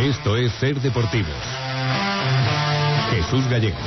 Esto es Ser Deportivos. Jesús Gallego.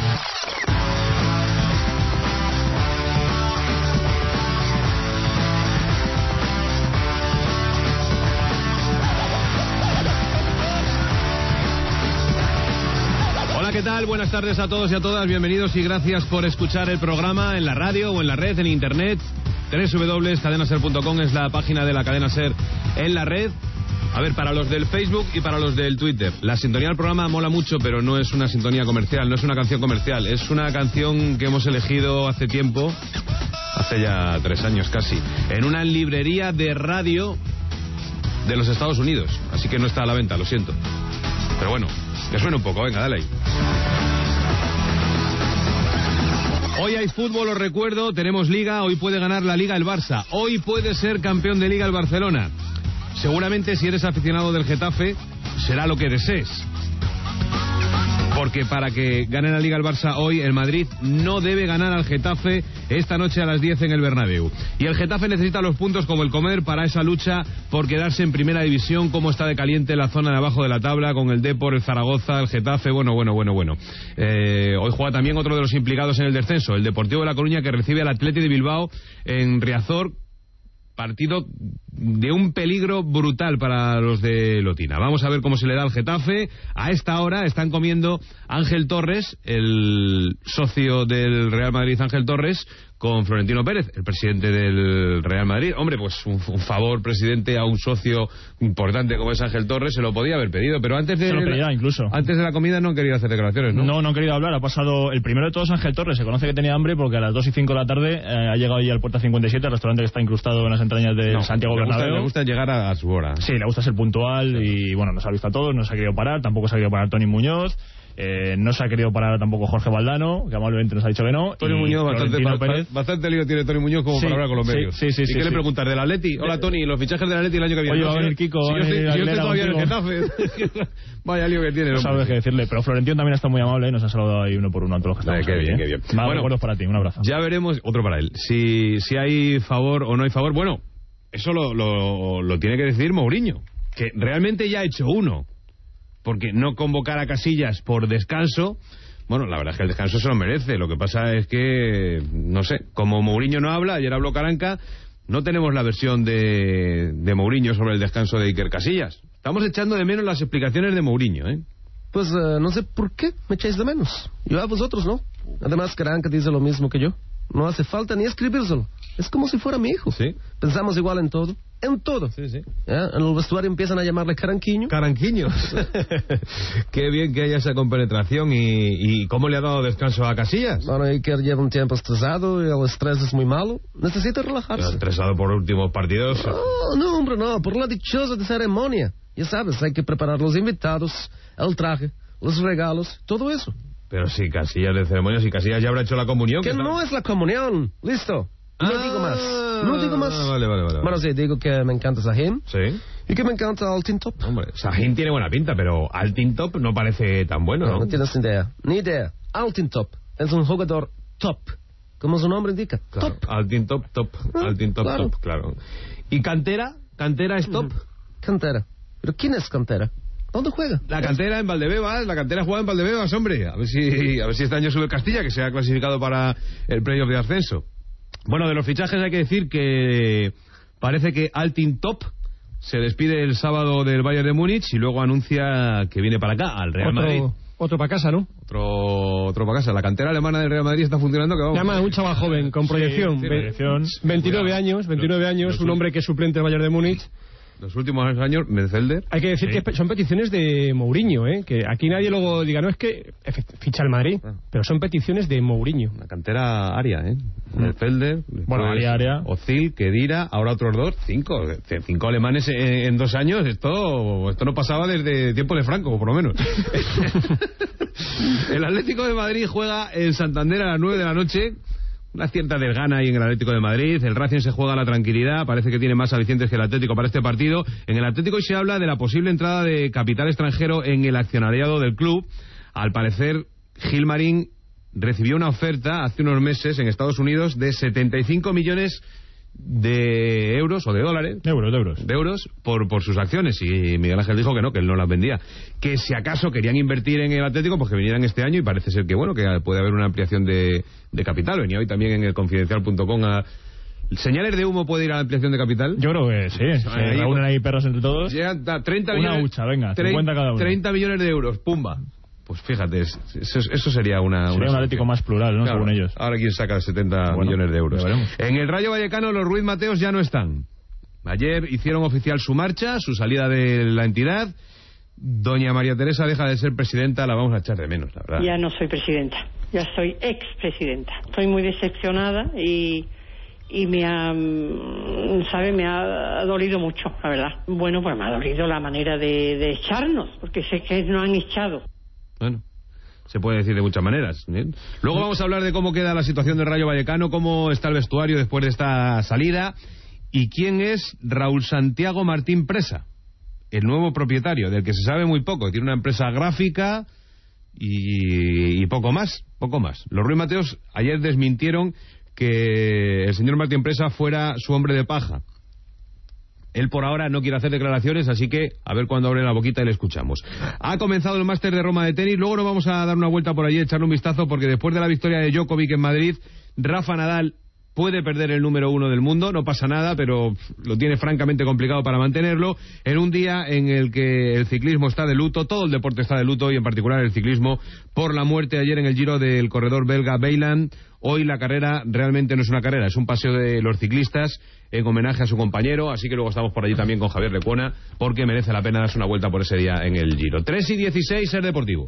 Hola, ¿qué tal? Buenas tardes a todos y a todas. Bienvenidos y gracias por escuchar el programa en la radio o en la red, en internet. www.cadenaser.com es la página de la Cadena Ser en la red. A ver, para los del Facebook y para los del Twitter, la sintonía del programa mola mucho, pero no es una sintonía comercial, no es una canción comercial. Es una canción que hemos elegido hace tiempo, hace ya 3 años casi, en una librería de radio de los Estados Unidos. Así que no está a la venta, lo siento. Pero bueno, que suene un poco, venga, dale ahí. Hoy hay fútbol, os recuerdo, tenemos Liga, hoy puede ganar la Liga el Barça, hoy puede ser campeón de Liga el Barcelona. Seguramente si eres aficionado del Getafe, será lo que desees. Porque para que gane la Liga el Barça hoy, el Madrid no debe ganar al Getafe esta noche a las 10 en el Bernabéu. Y el Getafe necesita los puntos como el comer para esa lucha por quedarse en primera división, como está de caliente la zona de abajo de la tabla, con el Depor, el Zaragoza, el Getafe, bueno. Hoy juega también otro de los implicados en el descenso, el Deportivo de La Coruña, que recibe al Athletic de Bilbao en Riazor. Partido de un peligro brutal para los de Lotina. Vamos a ver cómo se le da al Getafe. A esta hora están comiendo Ángel Torres, el socio del Real Madrid, Ángel Torres, con Florentino Pérez, el presidente del Real Madrid. Hombre, pues un favor, presidente, a un socio importante como es Ángel Torres, se lo podía haber pedido, pero antes de... Se lo pedía, incluso. Antes de la comida no han querido hacer declaraciones, ¿no? No han querido hablar. Ha pasado el primero de todos, Ángel Torres. Se conoce que tenía hambre porque a las 2:05 de la tarde ha llegado allí al Puerta 57, el restaurante que está incrustado en las entrañas de Santiago Bernabéu. Le gusta llegar a su hora. Sí, le gusta ser puntual y, bueno, nos ha visto a todos, no se ha querido parar, tampoco se ha querido parar Toni Muñoz. No se ha querido parar tampoco Jorge Valdano, que amablemente nos ha dicho que no. Toni Muñoz, bastante lío tiene Toni Muñoz como para hablar con los medios. Sí, ¿Y qué le preguntas? ¿Del Atleti? Hola, Toni, los fichajes del Atleti el año que viene. Oye, va a venir Kiko. Si yo estoy todavía en el Getafe. Vaya lío que tiene. No sabes qué decirle, pero Florentino también está muy amable y nos ha saludado ahí uno por uno a todos los que estamos aquí. Qué bien. Bueno, recuerdos para ti, un abrazo. Ya veremos, otro para él, si hay favor o no hay favor. Bueno, eso lo tiene que decidir Mourinho, que realmente ya ha hecho uno. Porque no convocar a Casillas por descanso, bueno, la verdad es que el descanso se lo merece. Lo que pasa es que, no sé, como Mourinho no habla, ayer habló Caranca, no tenemos la versión de Mourinho sobre el descanso de Iker Casillas. Estamos echando de menos las explicaciones de Mourinho, ¿eh? Pues no sé por qué me echáis de menos. Yo a vosotros, ¿no? Además, Caranca dice lo mismo que yo. No hace falta ni escribírselo. Es como si fuera mi hijo. Sí. Pensamos igual en todo. En todo. Sí. ¿Ya? En el vestuario empiezan a llamarle Caranquiño. Caranquiños. Qué bien que haya esa compenetración. ¿Y cómo le ha dado descanso a Casillas? Bueno, Iker lleva un tiempo estresado y el estrés es muy malo. Necesita relajarse. ¿Estresado por últimos partidos? No, hombre, no. Por la dichosa de ceremonia. Ya sabes, hay que preparar los invitados, el traje, los regalos, todo eso. Pero si Casillas de ceremonia, si Casillas ya habrá hecho la comunión. Que no es la comunión. Listo. No digo más. Vale. Bueno, sí, digo que me encanta Sahin. Sí. Y que me encanta Altintop. Hombre, Sahin tiene buena pinta, pero Altintop no parece tan bueno, ¿no? No tienes ni idea. Altintop es un jugador top, como su nombre indica. Claro. Top. Altintop, top. Altintop, claro. Top, claro. ¿Y Cantera? ¿Cantera es top? Cantera. ¿Pero quién es Cantera? ¿Dónde juega? La Cantera en Valdebebas, la Cantera juega en Valdebebas, hombre. A ver si este año sube Castilla, que se ha clasificado para el playoff de ascenso. Bueno, de los fichajes hay que decir que parece que Altintop se despide el sábado del Bayern de Múnich y luego anuncia que viene para acá, al Real Madrid. Otro para casa, ¿no? Otro para casa. La cantera alemana del Real Madrid está funcionando. Que vamos. Llama un chaval joven con proyección. Sí, proyección. 29 años, un hombre que es suplente del Bayern de Múnich. Los últimos años, Metzelder. Hay que decir que son peticiones de Mourinho, ¿eh? Que aquí nadie luego diga, no, es que ficha el Madrid, pero son peticiones de Mourinho. La cantera Aria, ¿eh? Metzelder, bueno, Aria. Ozil, Kedira, ahora otros 2, 5 alemanes en 2 años. Esto no pasaba desde tiempo de Franco, por lo menos. El Atlético de Madrid juega en Santander a las 9 de la noche. Una cierta desgana ahí en el Atlético de Madrid. El Racing se juega la tranquilidad. Parece que tiene más alicientes que el Atlético para este partido. En el Atlético hoy se habla de la posible entrada de capital extranjero en el accionariado del club. Al parecer, Gilmarín recibió una oferta hace unos meses en Estados Unidos de 75 millones de euros o de dólares. De euros. Por sus acciones. Y Miguel Ángel dijo que no, que él no las vendía. Que si acaso querían invertir en el Atlético, pues que vinieran este año, y parece ser que bueno, que puede haber una ampliación de capital. Venía hoy también en el confidencial.com a... ¿Señales de humo puede ir a la ampliación de capital? Yo creo que sí. Se reúnen ahí perros entre todos. Llegan a 30 una millones, hucha, venga, 50 cada uno. 30 millones de euros, pumba. Pues fíjate, eso sería un Atlético más plural, ¿no? Claro, según ellos. Ahora quién saca 70 millones de euros. En el Rayo Vallecano los Ruiz Mateos ya no están. Ayer hicieron oficial su marcha, su salida de la entidad. Doña María Teresa deja de ser presidenta, la vamos a echar de menos, la verdad. Ya no soy presidenta, ya soy expresidenta. Estoy muy decepcionada y me ha dolido mucho, la verdad. Bueno, pues me ha dolido la manera de echarnos, porque sé que no han echado. Bueno, se puede decir de muchas maneras. ¿Bien? Luego vamos a hablar de cómo queda la situación del Rayo Vallecano, cómo está el vestuario después de esta salida, y quién es Raúl Santiago Martín Presa, el nuevo propietario, del que se sabe muy poco. Tiene una empresa gráfica y poco más. Los Ruiz Mateos ayer desmintieron que el señor Martín Presa fuera su hombre de paja. Él por ahora no quiere hacer declaraciones, así que a ver cuándo abre la boquita y le escuchamos. Ha comenzado el Máster de Roma de tenis, luego nos vamos a dar una vuelta por allí, echarle un vistazo, porque después de la victoria de Djokovic en Madrid, Rafa Nadal puede perder el número 1 del mundo, no pasa nada, pero lo tiene francamente complicado para mantenerlo, en un día en el que el ciclismo está de luto, todo el deporte está de luto, y en particular el ciclismo, por la muerte ayer en el Giro del corredor belga Beyland. Hoy la carrera realmente no es una carrera, es un paseo de los ciclistas en homenaje a su compañero, así que luego estamos por allí también con Javier Lecuona, porque merece la pena darse una vuelta por ese día en el Giro. 3:16, Ser Deportivo.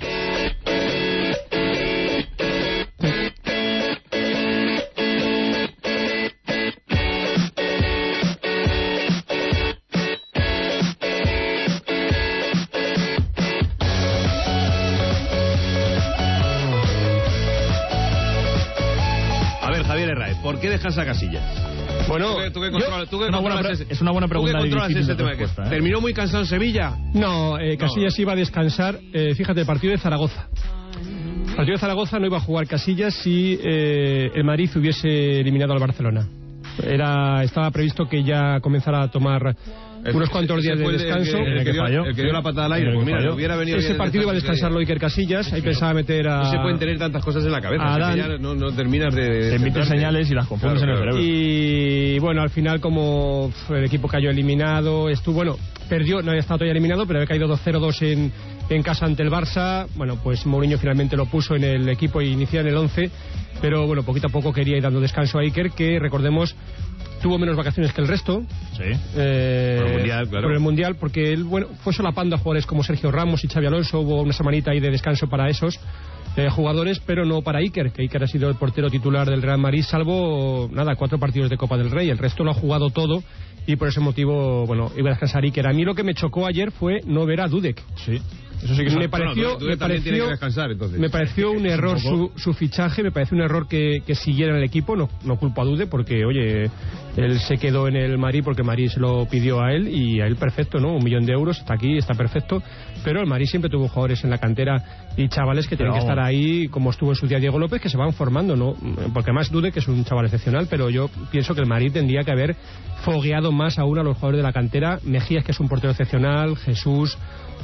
¿Por qué dejas a Casillas? Bueno, es una buena pregunta. ¿Terminó muy cansado en Sevilla? No, Casillas iba a descansar. Fíjate, el partido de Zaragoza. El partido de Zaragoza no iba a jugar Casillas si el Madrid hubiese eliminado al Barcelona. Estaba previsto que ya comenzara a tomar unos cuantos días de descanso. El que dio la patada al aire. Pues mira, hubiera venido ese partido iba a descansarlo Iker Casillas. Ahí pensaba meter a... No se pueden tener tantas cosas en la cabeza. Adán, ya no terminas de... Te emiten señales y las confundes en el cerebro. Y bueno, al final, como el equipo cayó eliminado, perdió, no había estado todavía eliminado, pero había caído 2-0-2 en casa ante el Barça. Bueno, pues Mourinho finalmente lo puso en el equipo y inició en el 11. Pero bueno, poquito a poco quería ir dando descanso a Iker, que recordemos tuvo menos vacaciones que el resto. Sí. Por el Mundial, claro. Por el Mundial, porque él, fue solapando a jugadores como Sergio Ramos y Xabi Alonso. Hubo una semanita ahí de descanso para esos jugadores, pero no para Iker, que Iker ha sido el portero titular del Real Madrid, salvo 4 partidos de Copa del Rey. El resto lo ha jugado todo, y por ese motivo, iba a descansar Iker. A mí lo que me chocó ayer fue no ver a Dudek. Sí. Eso sí que me pareció un error su fichaje. Me pareció un error que siguiera en el equipo. No culpo a Dude, porque oye, él se quedó en el Madrid porque Madrid se lo pidió a él, y a él perfecto, ¿no? 1 millón de euros, está aquí, está perfecto. Pero el Madrid siempre tuvo jugadores en la cantera y chavales que tienen que estar ahí, como estuvo en su día Diego López, que se van formando, ¿no? Porque además Dude, que es un chaval excepcional, pero yo pienso que el Madrid tendría que haber fogueado más aún a los jugadores de la cantera. Mejías, que es un portero excepcional, Jesús,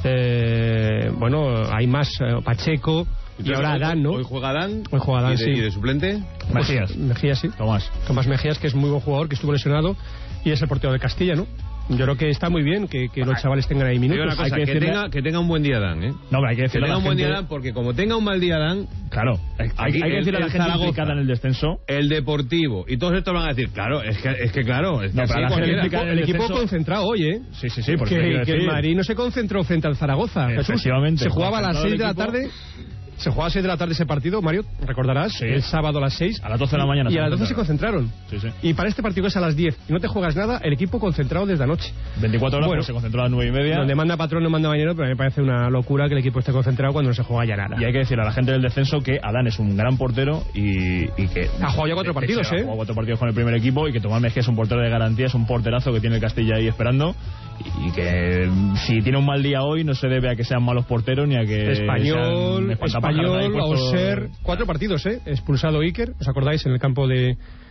hay más, Pacheco, y ahora Adán, ¿no? Hoy juega Adán, sí. ¿Y de suplente? Mejías, sí. Tomás Mejías, que es muy buen jugador, que estuvo lesionado y es el portero de Castilla, ¿no? Yo creo que está muy bien que los chavales tengan ahí minutos. Una cosa, que tenga un buen día Adán, ¿eh? No, pero hay que decirle que tenga un buen día Adán, porque como tenga un mal día Adán... Claro, hay que decirle a la gente implicada en el descenso. El Deportivo, y todos estos van a decir, claro, es que claro... Es que el equipo concentrado hoy, ¿eh? Sí, porque el Madrid no se concentró frente al Zaragoza. Efectivamente. Se jugaba a las 6 de la tarde... Se jugaba a 6 de la tarde ese partido, Mario, recordarás, sí. El sábado a las 6. A las 12 de la mañana. Y a las 12 se concentraron. Sí. Y para este partido que es a las 10 y no te juegas nada, el equipo concentrado desde anoche. 24 horas, pero se concentró a las 9:30. Donde manda patrón no manda mañana, pero a mí me parece una locura que el equipo esté concentrado cuando no se juega ya nada. Y hay que decirle a la gente del descenso que Adán es un gran portero y que... Ha jugado ya 4 partidos, Ha jugado 4 partidos con el primer equipo, y que Tomás Mejía es un portero de garantía, es un porterazo que tiene el Castilla ahí esperando, y que si tiene un mal día hoy no se debe a que sean malos porteros ni a que... Español, Auxerre, 4 partidos, expulsado Iker, ¿os acordáis? En el campo de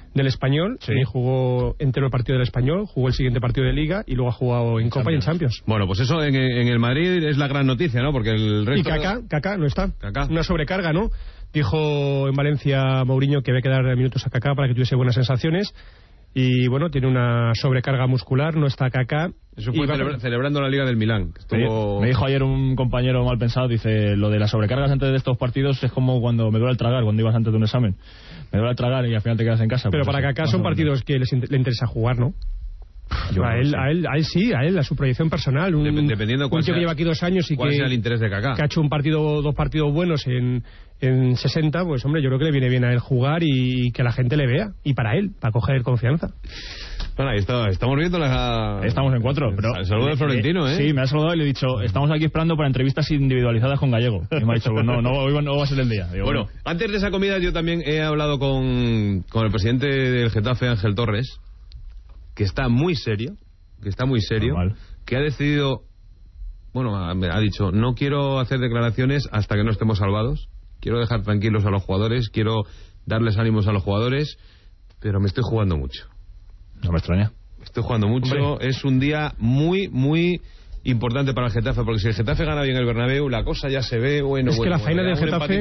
del Español, Sí. y jugó entero el partido del Español, jugó el siguiente partido de Liga y luego ha jugado en Copa y en Champions. Bueno, pues eso en el Madrid es la gran noticia, ¿no? Porque el resto... Y Kaká no está. Kaká. Una sobrecarga, ¿no? Dijo en Valencia Mourinho que había que dar minutos a Kaká para que tuviese buenas sensaciones. Y bueno, tiene una sobrecarga muscular, no está Kaká. Eso fue celebrando la Liga del Milán. Me dijo ayer un compañero mal pensado, dice, lo de las sobrecargas antes de estos partidos es como cuando me duele el tragar, cuando ibas antes de un examen. Me duele el tragar y al final te quedas en casa. Pero pues para eso, Kaká son partidos que le interesa jugar, ¿no? A él, a su proyección personal. Dependiendo un tío que lleva aquí 2 años y cuál que sea el interés de Kaká. Que ha hecho dos partidos buenos en 60, pues hombre, yo creo que le viene bien a él jugar y que la gente le vea. Y para él, para coger confianza. Bueno, ahí estamos viendo Estamos en 4, pero... El saludo de Florentino, ¿eh? Sí, me ha saludado y le he dicho, estamos aquí esperando para entrevistas individualizadas con Gallego. Y me ha dicho, hoy no va a ser el día. Digo, bueno, antes de esa comida yo también he hablado con el presidente del Getafe, Ángel Torres, que está muy serio, Normal. que ha decidido, bueno, ha dicho, no quiero hacer declaraciones hasta que no estemos salvados, quiero dejar tranquilos a los jugadores, quiero darles ánimos a los jugadores, pero me estoy jugando mucho. No me extraña. Estoy jugando mucho. Hombre. Es un día muy, muy importante para el Getafe, porque si el Getafe gana bien el Bernabéu, la cosa ya se ve, que la faena del Getafe,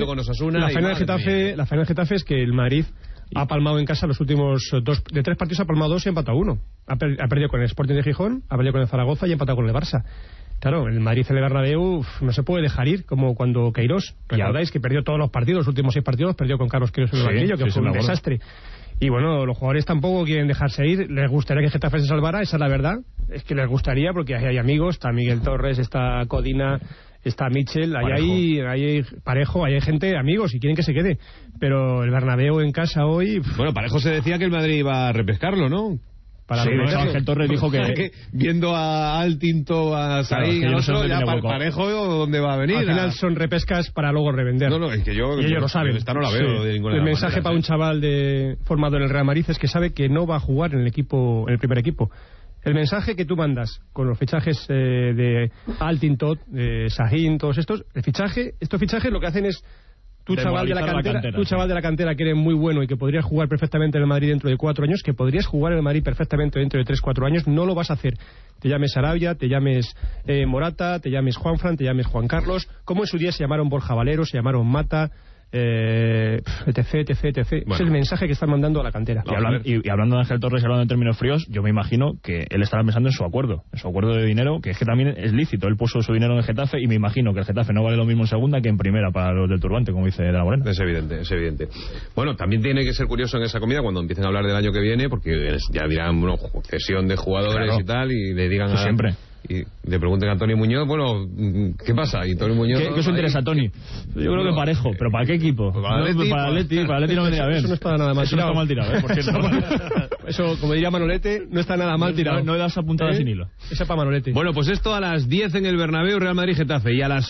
la faena del Getafe es que el Madrid ha palmado en casa los últimos 3 partidos, ha palmado 2 y ha empatado 1. Ha perdido con el Sporting de Gijón, ha perdido con el Zaragoza y ha empatado con el Barça. Claro, el Madrid en el Bernabéu no se puede dejar ir, como cuando Queiroz, recordáis que perdió todos los partidos, los últimos 6 partidos perdió con Carlos Queiroz en el banquillo, que fue un desastre. Y bueno, los jugadores tampoco quieren dejarse ir, les gustaría que Getafe se salvara, esa es la verdad, es que les gustaría porque hay amigos, está Miguel Torres, está Codina, está Michel, hay Parejo, hay gente, amigos, y quieren que se quede. Pero el Bernabéu en casa hoy... Bueno, Parejo se decía que el Madrid iba a repescarlo, ¿no? Ángel Torres dijo que viendo a Altinto, a Saín, a otro, ya Parejo, ¿dónde va a venir? Al final son repescas para luego revender. No, es que y ellos lo saben. Esta no la veo de ninguna manera. El manera, mensaje para un chaval formado en el Real Madrid es que sabe que no va a jugar en el primer equipo. El mensaje que tú mandas con los fichajes de Altintot, de Sahin, todos estos fichajes lo que hacen es tu chaval de la cantera que eres muy bueno y que podrías jugar perfectamente en el Madrid dentro de 4 años, que podrías jugar en el Madrid perfectamente dentro de 3-4 años, no lo vas a hacer. Te llames Sarabia, te llames Morata, te llames Juanfran, te llames Juan Carlos, como en su día se llamaron Borja Valero, se llamaron Mata, etc. Bueno. Es el mensaje que están mandando a la cantera. Y hablando de Ángel Torres y hablando en términos fríos, yo me imagino que él estará pensando en su acuerdo de dinero, que es que también es lícito. Él puso su dinero en el Getafe y me imagino que el Getafe no vale lo mismo en segunda que en primera para los del turbante, como dice De la Morena. Es evidente. Bueno, también tiene que ser curioso en esa comida cuando empiecen a hablar del año que viene, porque ya dirán, cesión de jugadores y tal, y le digan siempre. Y le pregunten a Tony Muñoz, bueno, ¿qué pasa? Y Tony Muñoz... ¿Qué os interesa, Tony? Yo creo que Parejo, pero ¿para qué equipo? Para Atleti no vendría bien. Eso no está nada mal tirado. Eso no está mal tirado, por cierto. Eso, como diría Manolete, no está nada mal tirado. No das apuntada sin hilo. Esa para Manolete. Bueno, pues esto a las 10 en el Bernabéu, Real Madrid-Getafe, y a las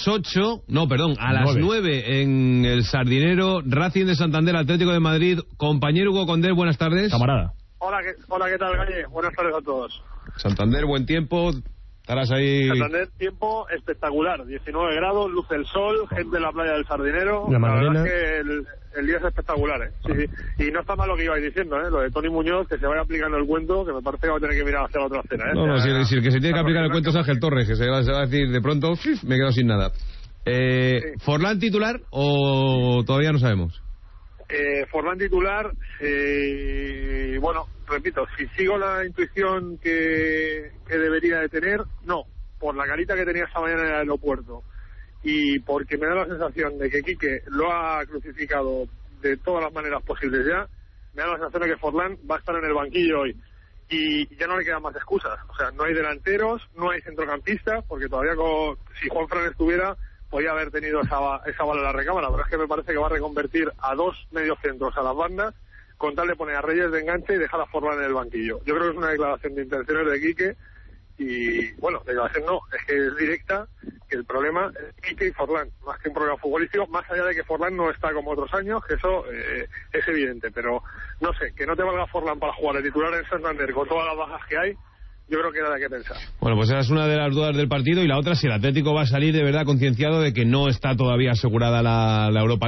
9 en el Sardinero, Racing de Santander, Atlético de Madrid. Compañero Hugo Condés, buenas tardes. Camarada. Hola, ¿qué tal, Galle? Buenas tardes a todos. Santander, buen tiempo. Estarás ahí... Santander, tiempo espectacular, 19 grados, luce el sol, gente en la playa del Sardinero. La verdad es que el día es espectacular, ¿eh? Sí. Y no está mal lo que ibais diciendo, ¿eh? Lo de Tony Muñoz, que se vaya aplicando el cuento, que me parece que va a tener que mirar hacia la otra escena, ¿eh? No, si el que se tiene que aplicar el cuento es Ángel Torres, que se va a decir de pronto, me quedo sin nada. ¿Forlán titular o todavía no sabemos? Forlán titular, bueno, repito, si sigo la intuición que debería de tener, no, por la carita que tenía esta mañana en el aeropuerto y porque me da la sensación de que Quique lo ha crucificado de todas las maneras posibles ya, me da la sensación de que Forlán va a estar en el banquillo hoy y ya no le quedan más excusas, o sea, no hay delanteros, no hay centrocampistas, porque todavía si Juanfran estuviera podía haber tenido esa bala en la recámara, pero es que me parece que va a reconvertir a 2 mediocentros a las bandas con tal de poner a Reyes de enganche y dejar a Forlán en el banquillo. Yo creo que es una declaración de intenciones de Quique y, bueno, declaración no, es que es directa, que el problema es Quique y Forlán, más que un problema futbolístico, más allá de que Forlán no está como otros años, que eso es evidente, pero no sé, que no te valga Forlán para jugar de titular en Santander con todas las bajas que hay, yo creo que era de qué pensar. Bueno, pues esa es una de las dudas del partido, y la otra, si el Atlético va a salir de verdad concienciado de que no está todavía asegurada la Europa League.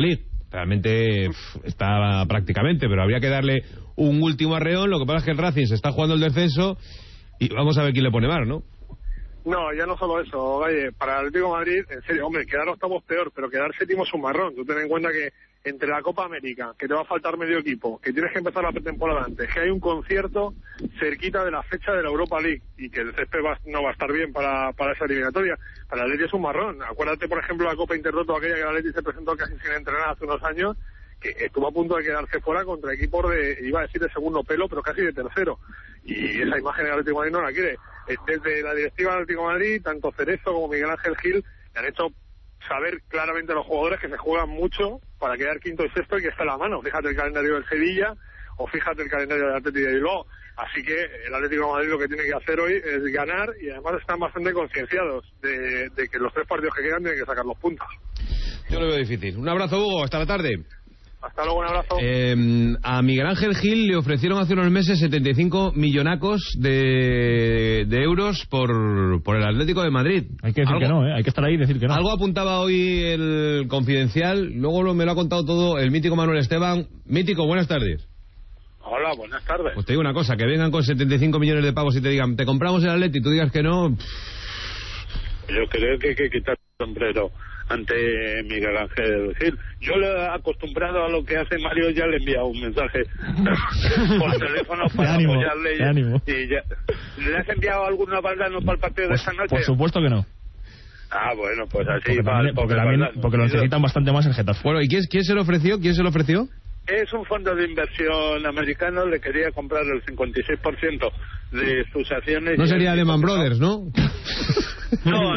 realmente está prácticamente, pero habría que darle un último arreón. Lo que pasa es que el Racing se está jugando el descenso y vamos a ver quién le pone más, ¿no? No, ya no solo eso, oye, para el Atlético de Madrid, en serio, hombre, quedar octavos peor, pero quedar séptimo es un marrón. Tú ten en cuenta que entre la Copa América, que te va a faltar medio equipo, que tienes que empezar la pretemporada antes, que hay un concierto cerquita de la fecha de la Europa League y que el césped no va a estar bien para esa eliminatoria, para el Atleti es un marrón. Acuérdate, por ejemplo, la Copa Intertoto, aquella que el Atleti se presentó casi sin entrenar hace unos años, que estuvo a punto de quedarse fuera contra equipos iba a decir de segundo pelo, pero casi de tercero. Y esa imagen el Atlético de Madrid no la quiere. Desde la directiva del Atlético de Madrid, tanto Cerezo como Miguel Ángel Gil le han hecho saber claramente a los jugadores que se juegan mucho para quedar quinto y sexto y que está a la mano. Fíjate el calendario del Sevilla o fíjate el calendario del Atlético de Bilbao. Así que el Atlético de Madrid lo que tiene que hacer hoy es ganar y además están bastante concienciados de que los 3 partidos que quedan tienen que sacar los puntos. Yo lo veo difícil. Un abrazo, Hugo, hasta la tarde. Hasta luego, un abrazo. A Miguel Ángel Gil le ofrecieron hace unos meses 75 millonacos de euros por el Atlético de Madrid. Hay que decir que no, hay que estar ahí y decir que no. Algo apuntaba hoy el Confidencial, luego me lo ha contado todo el mítico Manuel Esteban. Mítico, buenas tardes. Hola, buenas tardes. Pues te digo una cosa, que vengan con 75 millones de pavos y te digan, te compramos el Atleti y tú digas que no. Yo creo que hay que quitar el sombrero ante Miguel Ángel Gil. Yo le he acostumbrado a lo que hace Mario, ya le he enviado un mensaje por teléfono para apoyarle. Y ya. ¿Le has enviado alguna balda no para el partido de esta noche? Por supuesto que no. Ah, bueno, pues así porque lo necesitan bastante más el Getafe. Bueno, ¿y quién se lo ofreció? ¿Quién se lo ofreció? Es un fondo de inversión americano, le quería comprar el 56% de sus acciones. No sería Lehman Brothers, ¿no? No,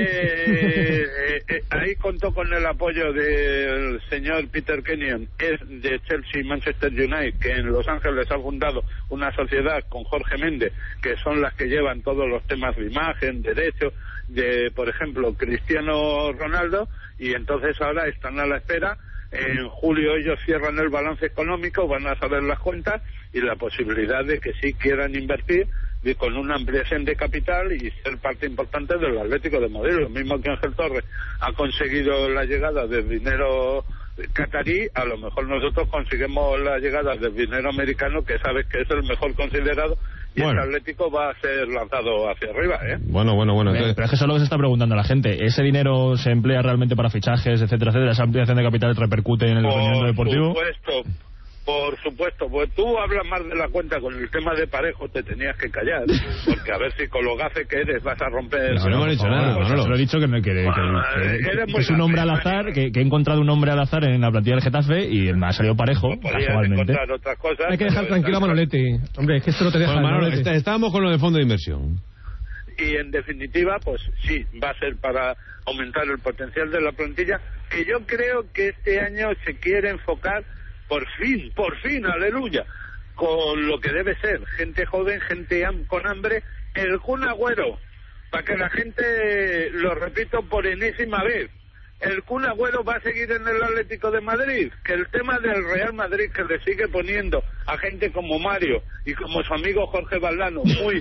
ahí contó con el apoyo del señor Peter Kenyon, es de Chelsea y Manchester United, que en Los Ángeles ha fundado una sociedad con Jorge Méndez, que son las que llevan todos los temas de imagen, derecho, de, por ejemplo, Cristiano Ronaldo, y entonces ahora están a la espera. En julio ellos cierran el balance económico, van a saber las cuentas y la posibilidad de que sí quieran invertir con una ampliación de capital y ser parte importante del Atlético de Madrid. Lo mismo que Ángel Torres ha conseguido la llegada del dinero catarí, a lo mejor nosotros conseguimos la llegada del dinero americano, que sabes que es el mejor considerado, y el Atlético va a ser lanzado hacia arriba, ¿eh? Bueno. Pero es que eso es lo que se está preguntando la gente. ¿Ese dinero se emplea realmente para fichajes, etcétera, etcétera? ¿Esa ampliación de capital repercute en el rendimiento deportivo? Por supuesto, pues tú hablas más de la cuenta con el tema de Parejo, te tenías que callar, porque a ver si con lo gafe que eres vas a romper... No hemos dicho nada, no lo he dicho que es un hombre al azar, que he encontrado un hombre al azar en la plantilla del Getafe y me ha salido Parejo, casualmente. Otras cosas, hay que dejar tranquilo a Manolete. Hombre, es que esto no te deja... Bueno, Manolete, estábamos con lo de fondo de inversión. Y en definitiva, pues sí, va a ser para aumentar el potencial de la plantilla, que yo creo que este año se quiere enfocar por fin, aleluya, con lo que debe ser, gente joven, gente con hambre, el Kun Agüero, para que la gente, lo repito por enésima vez, el Kun Agüero va a seguir en el Atlético de Madrid, que el tema del Real Madrid, que le sigue poniendo a gente como Mario y como su amigo Jorge Valdano, muy,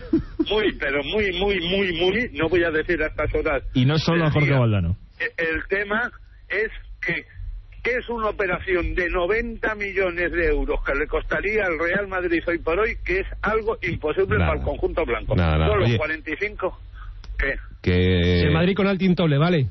no voy a decir a estas horas. Y no solo a Jorge Valdano. El tema es que es una operación de 90 millones de euros que le costaría al Real Madrid hoy por hoy, que es algo imposible para el conjunto blanco. Solo 45... ¿Qué? Que el Madrid con Altinton le vale.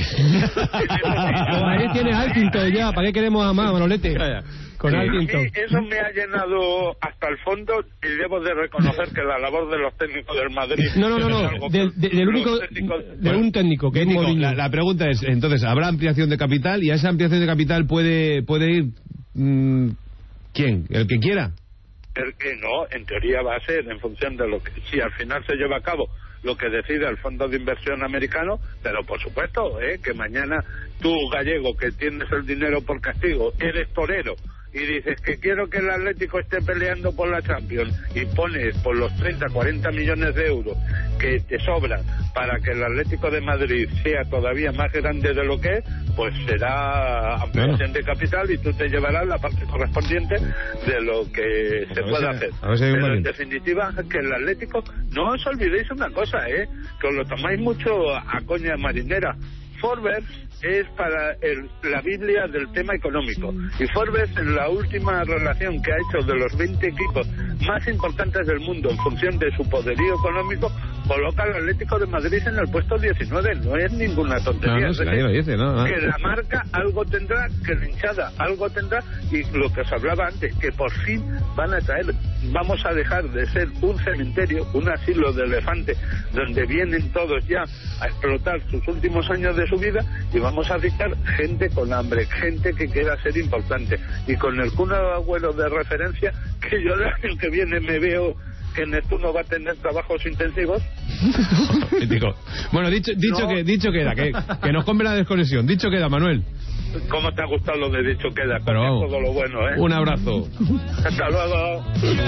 El Madrid tiene Altinton ya, ¿para qué queremos a más, Manolete? Con Altinton. Eso me ha llenado hasta el fondo y debo de reconocer que la labor de los técnicos del Madrid... No, del único, de un técnico, que es Mourinho. La pregunta es, entonces, ¿habrá ampliación de capital? ¿Y a esa ampliación de capital puede ir quién? ¿El que quiera? El que no, en teoría va a ser en función de lo que... Si al final se lleva a cabo lo que decide el fondo de inversión americano, pero por supuesto, que mañana tú, gallego, que tienes el dinero por castigo, eres torero, y dices que quiero que el Atlético esté peleando por la Champions, y pones por los 30, 40 millones de euros que te sobran para que el Atlético de Madrid sea todavía más grande de lo que es, pues será ampliación de capital y tú te llevarás la parte correspondiente de lo que se pueda hacer. Pero en definitiva, que el Atlético, no os olvidéis una cosa, que os lo tomáis mucho a coña marinera. Forbes es para la Biblia del tema económico, y Forbes, en la última relación que ha hecho de los 20 equipos más importantes del mundo en función de su poderío económico, coloca al Atlético de Madrid en el puesto 19. No es ninguna tontería. No, nadie lo dice, ¿no? Que la marca algo tendrá, que la hinchada algo tendrá, y lo que os hablaba antes, que por fin van a traer, vamos a dejar de ser un cementerio, un asilo de elefantes, donde vienen todos ya a explotar sus últimos años de su vida, y vamos a fichar gente con hambre, gente que quiera ser importante, y con el Kun Agüero de referencia, que yo el año que viene me veo que Neptuno va a tener trabajos intensivos. Bueno, dicho queda, que nos compre la desconexión. Dicho queda, Manuel. ¿Cómo te ha gustado lo de dicho queda? Pero vamos, todo lo bueno, ¿eh? Un abrazo. Hasta luego.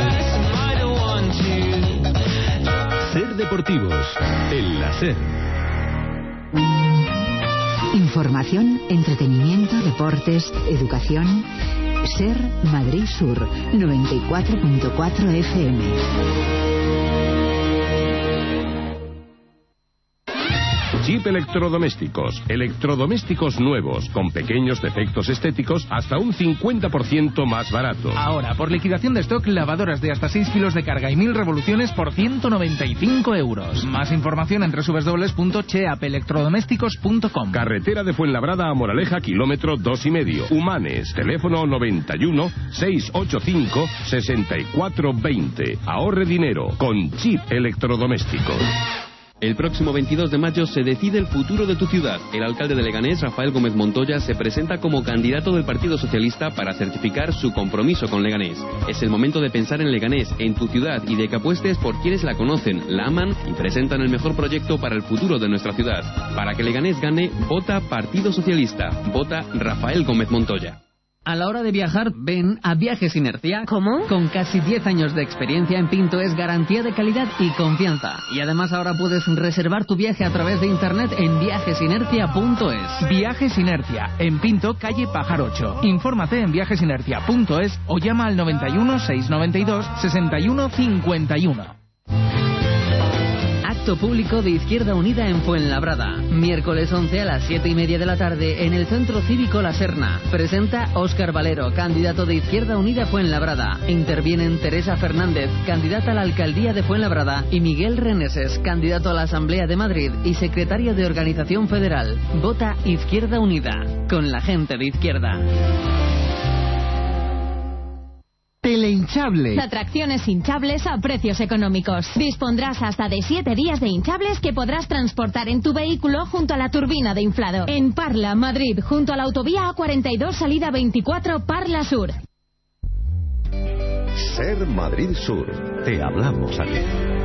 Ser Deportivos, el láser. Información, entretenimiento, deportes, educación. Ser Madrid Sur 94.4 FM. Chip Electrodomésticos. Electrodomésticos nuevos, con pequeños defectos estéticos, hasta un 50% más barato. Ahora, por liquidación de stock, lavadoras de hasta 6 kilos de carga y 1000 revoluciones por 195 euros. Más información en www.cheapelectrodomésticos.com. Carretera de Fuenlabrada a Moraleja, kilómetro 2,5. Humanes, teléfono 91 685 6420. Ahorre dinero con Chip Electrodomésticos. El próximo 22 de mayo se decide el futuro de tu ciudad. El alcalde de Leganés, Rafael Gómez Montoya, se presenta como candidato del Partido Socialista para certificar su compromiso con Leganés. Es el momento de pensar en Leganés, en tu ciudad, y de que apuestes por quienes la conocen, la aman y presentan el mejor proyecto para el futuro de nuestra ciudad. Para que Leganés gane, vota Partido Socialista. Vota Rafael Gómez Montoya. A la hora de viajar, ven a Viajes Inercia. ¿Cómo? Con casi 10 años de experiencia en Pinto es garantía de calidad y confianza. Y además ahora puedes reservar tu viaje a través de internet en viajesinercia.es. Viajes Inercia, en Pinto, calle Pajar 8. Infórmate en viajesinercia.es o llama al 91 692 61 51. Acto público de Izquierda Unida en Fuenlabrada. Miércoles 11 a las 7:30 de la tarde en el Centro Cívico La Serna. Presenta Óscar Valero, candidato de Izquierda Unida Fuenlabrada. Intervienen Teresa Fernández, candidata a la Alcaldía de Fuenlabrada, y Miguel Reneses, candidato a la Asamblea de Madrid y secretario de Organización Federal. Vota Izquierda Unida, con la gente de izquierda. Telehinchable. Atracciones hinchables a precios económicos. Dispondrás hasta de 7 días de hinchables que podrás transportar en tu vehículo junto a la turbina de inflado. En Parla, Madrid, junto a la autovía A42, salida 24, Parla Sur. Ser Madrid Sur. Te hablamos a ti.